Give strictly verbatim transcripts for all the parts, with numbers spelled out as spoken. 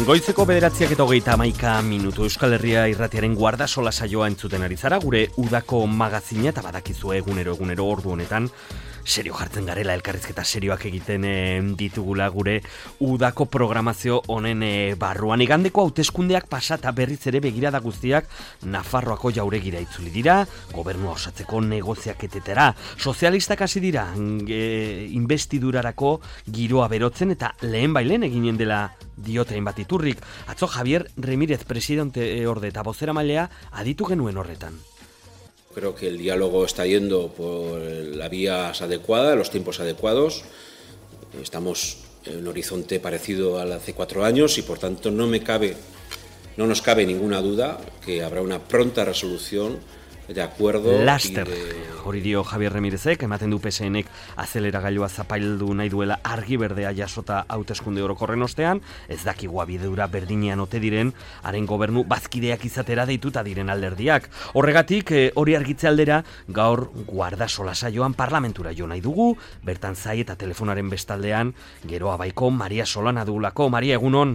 Goizeko bederatziak eta hogeita hamaika minutu Euskal Herria irratiaren guardasola saioa entzuten ari zara, gure udako magazina, eta badakizue egunero egunero ordu honetan serio jartzen garela, elkarrizketa serioak egiten e, ditugula gure udako programazio honen e, barruan. Igandeko hauteskundeak pasata berriz ere begirada guztiak Nafarroako jauregira itzuli dira, gobernua osatzeko negoziaketetara. Sozialistak hasi dira e, investidurarako giroa berotzen, eta lehen bailen eginen dela diote hainbat iturrik. Atzo Javier Remírez presidente orde eta bozeramailea aditu genuen horretan. Creo que el diálogo está yendo por las vías adecuadas, los tiempos adecuados. Estamos en un horizonte parecido al hace cuatro años y por tanto no me cabe, no nos cabe ninguna duda que habrá una pronta resolución de acuerdo. Laster, de... hori dio Javier Remírezek, ematen du P S Nek azeleragailua zapaildu nahi duela argi berdea jasota hauteskunde orokorren ostean, ez dakigu abiadura berdinean ote diren, haren gobernu bazkideak izatera deituta diren alderdiak. Horregatik, hori argitze aldera, gaur guardasola saioan parlamentura jo nahi dugu, bertan zai eta telefonaren bestaldean, gero abaiko Maria Solana dugulako. Maria, egunon?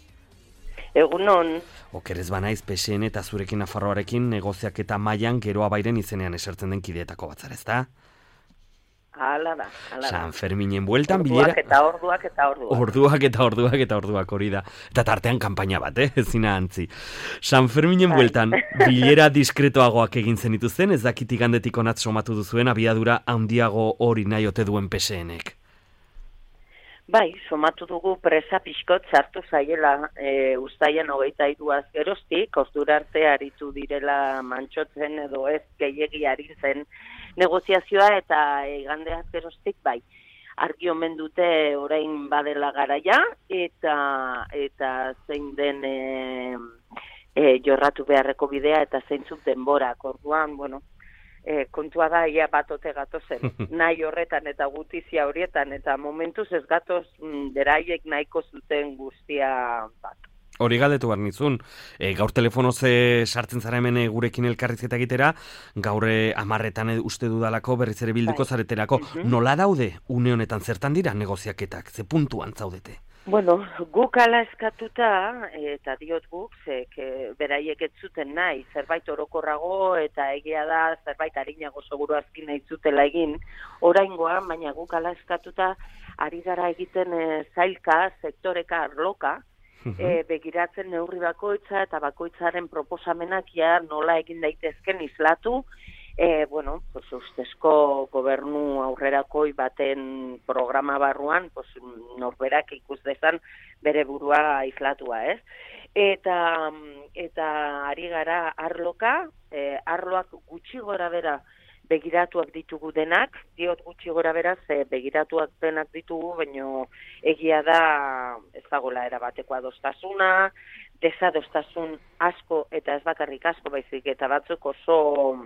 Egunon. Okerez banaiz, P S N eta zurekin Nafarroarekin negoziak eta mailan gero abairen izenean esertzen den kideetako batzara, ezta? Hala da, hala da. San Ferminen bueltan orduak bilera... eta orduak eta orduak. Orduak eta orduak eta orduak hori da. Eta tartean kanpaina bat, eh? Ezina antzi. San Ferminen bueltan bilera diskretoagoak egin zenituzten, ez dakit igandetik onat somatu duzuen abiadura handiago hori nahi ote duen P S Nek. Bai, somatu dugu presa pixkot sartu zaiela e, uztaian hogeita hiruaz geroztik, ordura arte aritu direla mantxotzen edo ez gehiegi ari zen negoziazioa, eta igandeaz geroztik bai. Argi omen dute orain badela garaia, eta eta zein den e, e, jorratu beharreko bidea eta zeintzuk denborak. Orduan, bueno, E, kontua da, ia batote gatozen, nahi horretan eta gutizia horietan, eta momentuz ez gatoz mm, beraiek nahiko zuten guztia bat. Hori galdetu behar nizun, e, gaur telefonoz sartzen zara hemen gurekin elkarrizketa egitera, gaur amarretan uste dudalako berriz ere bilduko bai. Zareterako. Uh-huh. Nola daude une honetan zertan dira negoziaketak, ze puntuan zaudete? Bueno, guk ala eskatuta, eta diot guk, zek, beraiek ez zuten nahi, zerbait orokorrago, eta egia da, zerbait arinago seguru azkin nahi zutela egin, oraingoan, baina guk ala eskatuta, ari gara egiten e, zailka, sektoreka, arloka, uh-huh. e, begiratzen neurri bakoitza, eta bakoitzaren proposamenak ja nola egin daitezken islatu, E, bueno, pues, ustezko gobernu aurrerakoi baten programa barruan, pues, norberak ikus dezan bere burua islatua, ez? Eta, eta ari gara arloka, e, arloak gutxi gora bera begiratuak ditugu denak, diot gutxi gora bera ze begiratuak denak ditugu, baina egia da ez dagoela erabateko adostasuna, desadostasun asko eta ez bakarrik asko baizik, eta batzuk oso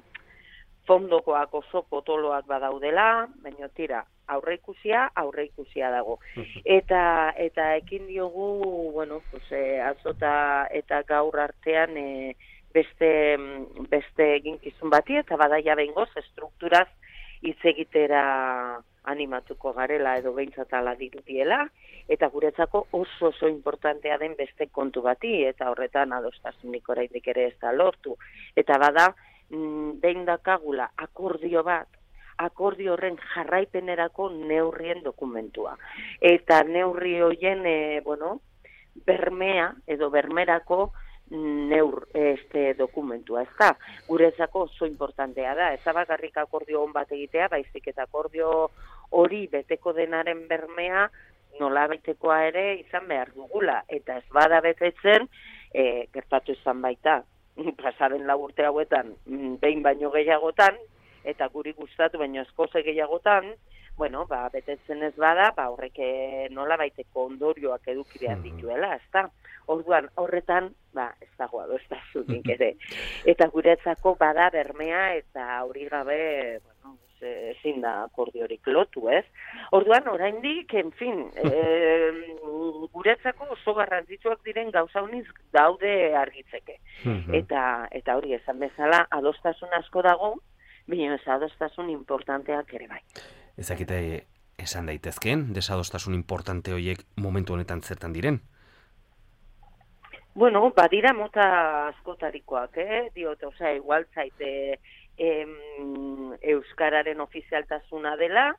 fondokoak oso potoloak badaudela, baina tira, aurreikusia, aurreikusia dago. Eta eta ekin diogu, bueno, pues eh, azota eta gaur artean eh, beste beste eginkizun bati, eta badaia behingoz estrukturaz hitz egitera animatuko garela edo behintzat ala dirudiela, eta guretzako oso oso importantea den beste kontu bati, eta horretan adostasunik oraindik ere ez da lortu. Eta bada, behin dakagula akordio bat, akordio horren jarraipenerako neurrien dokumentua. Eta neurri horien, e, bueno, bermea edo bermerako neur este dokumentua, ez da. Guretzako oso importantea da, ez da bakarrik akordio on bat egitea, baizik eta akordio hori beteko denaren bermea nola betekoa ere izan behar dugula. Eta ez bada betetzen, e, gertatu izan baita, pasaren lau urte hauetan, behin baino gehiagotan, eta guri gustatu baino eskoze gehiagotan, bueno, ba, betetzen ez bada, ba, horrek nola baiteko ondorioak eduki behar dituela, ez da? Orduan, horretan, ba, ez dago adostasunik ere. Eta guretzako bada bermea, eta hori gabe, bueno, ezin da akordiorik lotu, ez? Orduan, oraindik, en fin, e, guretzako oso garrantzitsuak diren gauza honiz daude argitzeke. Uh-huh. Eta eta hori esan bezala, adostasun asko dago, baina ez adostasun importanteak ere bai. Ezakite esan daitezkeen, desadostasun importante horiek momentu honetan zertan diren? Bueno, badira mota askotarikoak, eh? Diot, osea, igual zaite em, euskararen ofizialtasuna dela,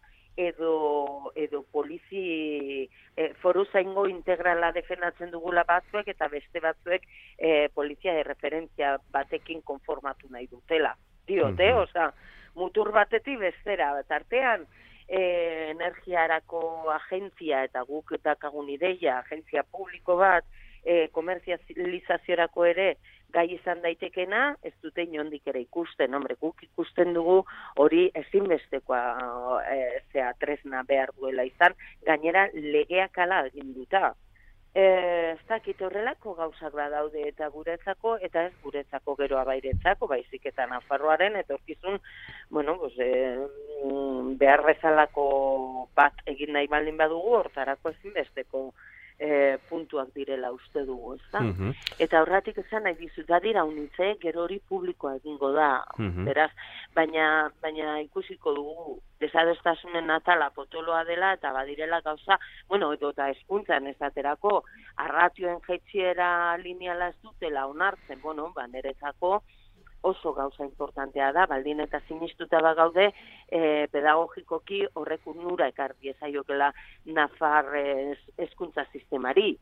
edo edo polizi eh, foru zaingo integrala defendatzen dugula batzuek eta beste batzuek eh, polizia de referentzia batekin konformatu nahi dutela. Diote, mm-hmm. Osea, mutur batetik bestera, tartean eh, energiarako agentzia eta guk dakagun ideia, agentzia publiko bat, eh, komerzializaziorako ere gai izan daitekena, ez dute inondik ere ikusten, hombre, guk ikusten dugu hori ezinbestekoa e, zea tresna behar duela izan, gainera legeak ala egin duta. E, ez dakit horrelako gauzak badaude eta guretzako, eta ez guretzako gero abairetzako, baizik eta Nafarroaren, etorkizun, bueno, pues, e, behar bezalako bat egin nahi baldin badugu, hortarako ezinbesteko E, puntuak direla uste dugu, ezta? Mm-hmm. Eta horratik esan nahi dizut, badira unitze, gero hori publikoa egingo da, mm-hmm. beraz, baina, baina ikusiko dugu, desadostasunen atala potoloa dela, eta badirela gauza, bueno, edo eta eskuntzan esaterako, arratioen jetxiera lineala ez dutela onartzen, bueno, baneretzako, oso gauza importantea da, baldin eta sinistuta bagaude, eh, pedagogikoki horrek urnura ekarri ezaiokela Nafar hezkuntza sistemari.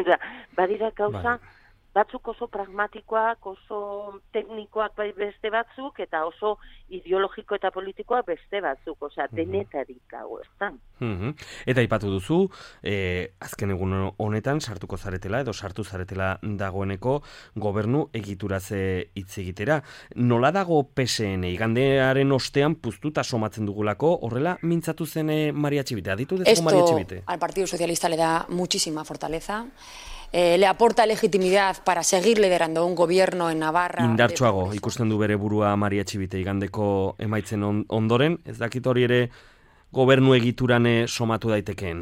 Badira gauza, batzuk oso pragmatikoak, oso teknikoak bai beste batzuk, eta oso ideologiko eta politikoak beste batzuk, osea, denetarik dago, ez da. Mm-hmm. Eta aipatu duzu, eh, azken egun honetan sartuko zaretela, edo sartu zaretela dagoeneko gobernu egituratze hitz egitera. Nola dago P S N, igandearen ostean puztuta somatzen dugulako, horrela mintzatu zen eh, Maria Txibite, aditu dezu Maria Txibite? Esto al Partido Socialista le da muchísima fortaleza. Eh, le aporta legitimidad para seguir liderando un gobierno en Navarra. Indartsuago ikusten du bere burua Maria Txibite igandeko emaitzen on, ondoren, ez dakit hori ere gobernu egiturane somatu daitekeen.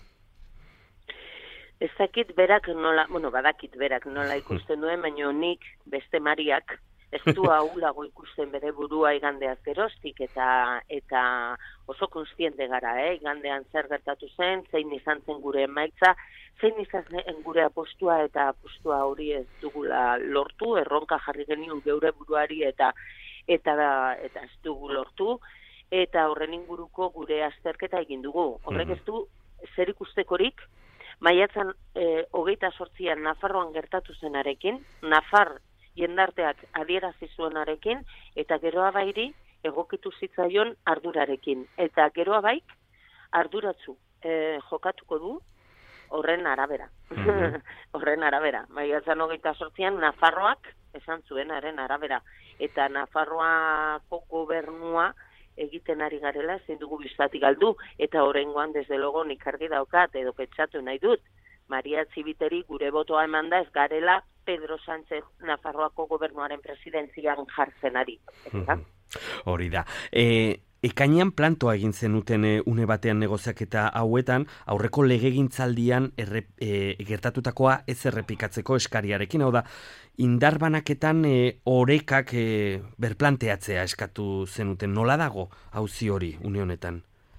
Ez dakit berak nola, bueno, badakit berak nola ikusten duen, baina nik beste Mariak ez du ahulago ikusten bere burua igandeaz geroztik, eta eta oso konstiente gara, eh? Igandean zer gertatu zen, zein izan zen gure emaitza, zein izan zen gure apostua, eta apostua hori ez dugula lortu, erronka jarri genion geure buruari eta eta eta ez dugu lortu, eta horren inguruko gure azterketa egin dugu. Horrek ez du zer ikustekorik, maiatzan eh, hogeita sortzian Nafarroan gertatu zenarekin, Nafar jendarteak adierazi zuenarekin, eta geroa bairi egokitu zitzaion ardurarekin. Eta geroa baik arduratzu e, jokatuko du horren arabera. Mm-hmm. horren arabera. Maiatzan hogeita sortzian Nafarroak esan zuenaren arabera. Eta Nafarroako gobernua egiten ari garela ezin dugu bistatik galdu. Eta horrengoan desde logo nik argi daukat edo pentsatu nahi dut. Maria Txibiteri gure botoa eman da ez garela Pedro Sánchez Nafarroako gobernuaren presidentzian jartzen ari. Hori da. E, ekainean plantoa egin zenuten e, une batean negoziaketa hauetan, aurreko legegintzaldian erre, e, gertatutakoa ez errepikatzeko eskariarekin, hau da, indarbanaketan e, orekak e, berplanteatzea eskatu zenuten. Nola dago auzi hori une honetan?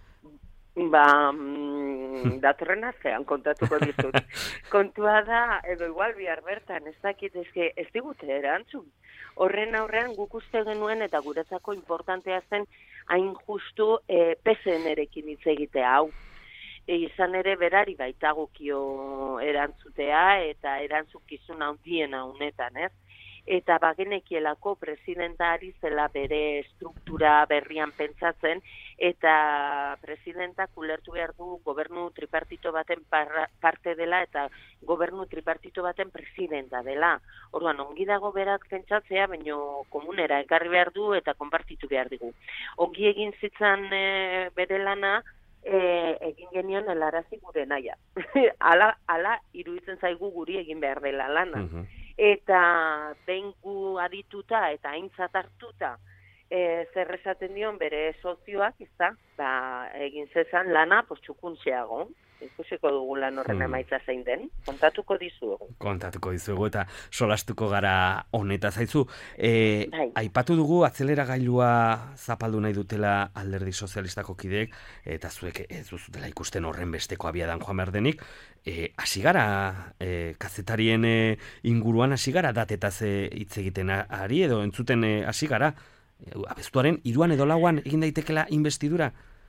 Ba, mm, datorren azean kontatuko dizut. Kontua da, edo igual bihar bertan, ez dakit, ezke, ez digute erantzun. Horren aurrean guk uste genuen eta guretzako importantea zen hain justu e, P S N-erekin hitz egitea hau. E, izan ere berari baitagokio erantzutea eta erantzukizun handiena honetan, ez? Eta bagenekielako presidenta ari zela bere struktura berrian pentsatzen, eta presidentak ulertu behar du gobernu tripartito baten parra, parte dela eta gobernu tripartito baten presidenta dela. Orduan, ongi dago berak pentsatzea, baina komunera ekarri behar du eta konpartitu behar digu. Ongi egin zitzan e, bere lana, e, egin genion helarazi gure naia. ala, ala iruditzen zaigu guri egin behar dela lana. Uh-huh. Eta behin gu adituta eta aintzat hartuta e, zer esaten dion bere sozioak, izta, ba, egin zezan lana pues, txukuntxeago. ikusiko dugu lan horren emaitza zein den, kontatuko dizuegu. Kontatuko dizuegu eta solastuko gara honeta zaizu. E, aipatu dugu atzeleragailua zapaldu nahi dutela Alderdi Sozialistako kideek, eta zuek ez duzutela ikusten horren besteko abiadan joan behar denik. E, hasi gara, e, kazetarien e, inguruan hasi gara datetaz e, hitz egiten ari edo entzuten e, hasi gara. E, abeztuaren hiruan edo lauan egin daitekela investidura?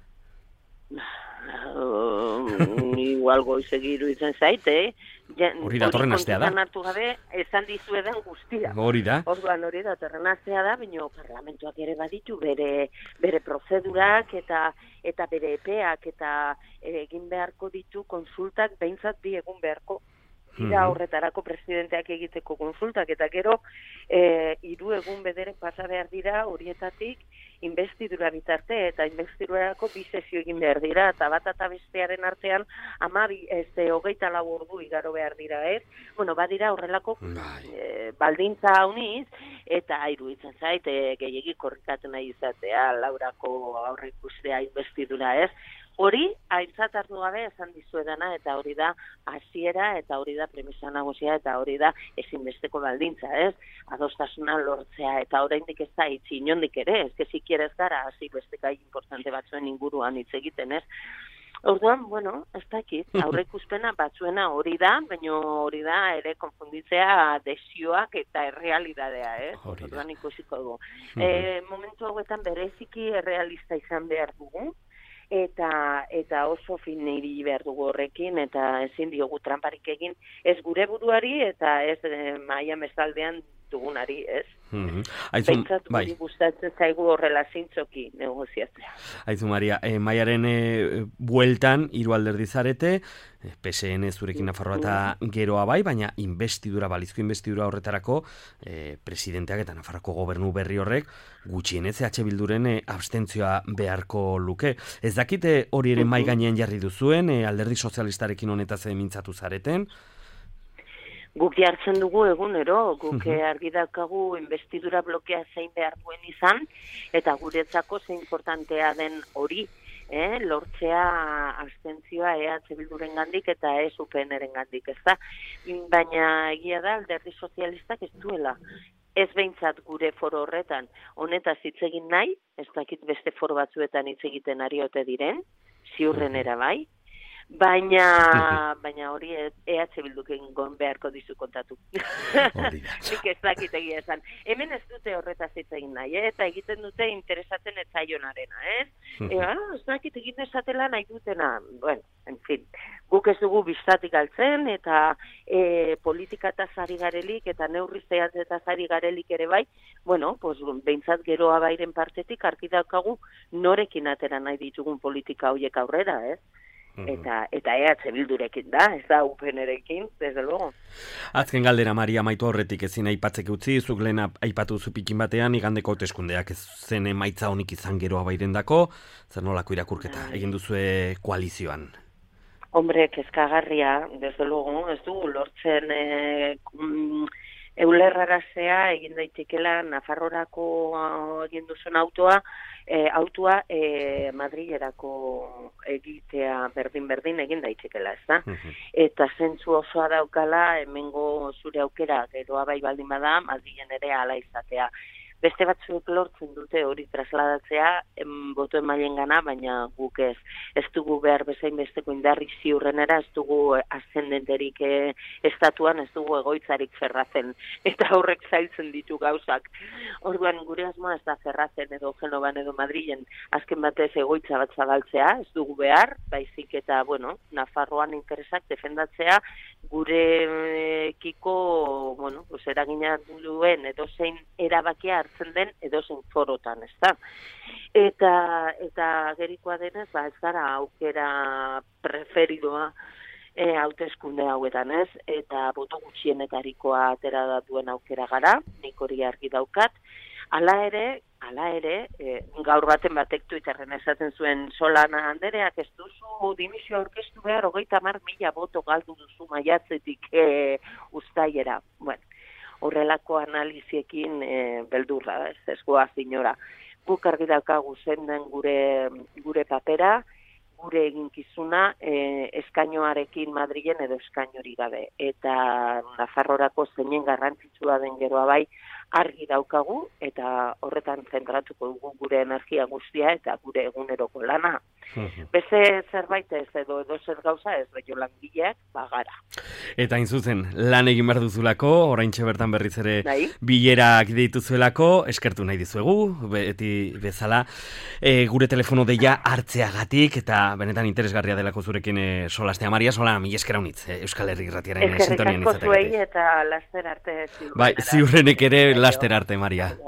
Uh, igual goizegiru izan zaite, eh? Hori da, torren astea da. Hartu gabe, esan dizuedan guztia. Hori da. Orduan hori da, torren astea da, baina parlamentuak ere baditu bere, bere prozedurak eta eta bere epeak eta egin beharko ditu konsultak, behintzat bi egun beharko. Dira horretarako presidenteak egiteko konsultak, eta gero e, hiru egun bederen pasa behar dira horietatik investidura bitarte, eta investidurarako bi sesio egin behar dira, eta bat eta bestearen artean amabi, ez hogeita lau ordu igaro behar dira, ez? Bueno, badira horrelako e, baldintza hauniz, eta iruditzen zait, e, gehiagik korrikatu nahi izatea, Laurako aurreikustea investidura, ez? Hori, aintzat hartu gabe esan dizuedana, eta hori da hasiera eta hori da premisa nagusia, eta hori da ezinbesteko baldintza, ez? Adostasuna lortzea, eta oraindik ez da itzi inondik ere, ez que si quieres gara, hasi beste gai importante batzuen inguruan hitz egiten, ez? Orduan, bueno, ez dakit, aurreikuspena batzuena hori da, baina hori da ere konfunditzea desioak eta errealidadea, ez? Orduan ikusiko dugu. E, momentu hauetan bereziki errealista izan behar dugu, eta eta oso fin ibili behar dugu horrekin, eta ezin diogu tranparik egin, ez gure buruari eta ez e, maia mestaldean dugunari, ez? Mm-hmm. Pentsatu bai. Gustatzen zaigu horrela zintzoki negoziatzea. Aizu Maria, eh, maiaren eh, bueltan hiru alderdi zarete, eh, P S N zurekin Nafarroa eta geroa bai, baina investidura, balizko investidura horretarako eh, presidenteak eta Nafarroko gobernu berri horrek gutxienez E H Bilduren eh, abstentzioa beharko luke. Ez dakite hori ere mai gainean jarri duzuen, eh, alderdi sozialistarekin honetaz mintzatu zareten? Guk jartzen dugu egunero, guk argi daukagu investidura blokea zein behar duen izan, eta guretzako zein importantea den hori, eh? Lortzea abstentzioa E H Bilduren gandik eta ez U P N-ren gandik, ez da? Baina egia da, alderdi sozialistak ez duela. Ez behintzat gure foro horretan, honetaz hitz egin nahi, ez dakit beste foro batzuetan hitz egiten ari ote diren, ziurrenera bai, Baina, baina hori E H Bilduk egingon beharko dizu kontatu. Nik ez dakit egia esan. Hemen ez dute horretaz hitz egin nahi, eh? Eta egiten dute interesatzen ez zaionarena, ez? Eh? Ea, ez dakit egin esatela nahi dutena. Bueno, en fin, guk ez dugu biztatik altzen, eta e, politikataz ari garelik, eta neurri zehatzetaz ari garelik ere bai, bueno, pues, behintzat geroa bairen partetik argi daukagu norekin atera nahi ditugun politika horiek aurrera, ez? Eta, eta E H Bildurekin da, ez da U P N-rekin, desde luego. Azken galdera, Maria, amaitu horretik ezin aipatzek utzi, zuk lehen aipatu zupikin batean, igandeko hauteskundeak ez zen emaitza honik izan geroa bairendako, zer nolako irakurketa egin duzue koalizioan? Hombre, kezkagarria, desde luego, ez du, lortzen e, mm, eulerrarazea egin daitekela Nafarrorako egin duzuen autoa, E, autua e, Madrilerako egitea berdin-berdin egin daitekela, ez da? Uh-huh. Eta zentzu osoa daukala, hemengo zure aukera, geroa bai baldin bada, Madrilen ere hala izatea. Beste batzuek lortzen dute hori trasladatzea em, boto emailen gana, baina guk ez. Ez dugu behar bezain besteko indarrik ziurrenera, ez dugu ascendenterik e, estatuan, ez dugu egoitzarik ferratzen, eta horrek zailtzen ditu gauzak. Orduan gure asmoa ez da ferratzen edo Genovan edo Madrilen azken batez egoitza bat zabaltzea, ez dugu behar, baizik eta, bueno, Nafarroan interesak defendatzea gure kiko, bueno, pues eragina duen edozein erabakia hartzen den edozein forotan, ez da? Eta, eta gerikoa denez, ba, ez gara aukera preferidoa e, hauteskunde hauetan, ez? Eta boto gutxienetarikoa atera duen aukera gara, nik hori argi daukat. Hala ere, hala ere, e, gaur baten batek Twitterren esaten zuen Solana Andereak ez duzu dimisio aurkeztu behar, hogeita hamar mila boto galdu duzu maiatzetik e, uztailera. Bueno, horrelako analiziekin e, beldurra, ez ez goaz inora. Guk argi daukagu zen den gure, gure papera, gure eginkizuna e, eskainoarekin Madrilen edo eskainori gabe. Eta Nafarrorako zeinen garrantzitsua den geroa bai, argi daukagu eta horretan zentratuko dugu gure energia guztia eta gure eguneroko lana. Beste zerbait ez edo edo zer gauza ez baino langileak bagara. Eta hain zuzen, lan egin behar duzulako, oraintxe bertan berriz ere Bai. bilerak dituzuelako, eskertu nahi dizuegu, beti bezala, e, gure telefono deia hartzeagatik, eta benetan interesgarria delako zurekin e, solastea. Maria Sola, mila esker haunitz, e, Euskal Herri Irratiaren sintonian Eskerrik asko zuei izateagatik. eta laster arte ziurrenik. Bai, ziurrenik ere laster arte, Maria.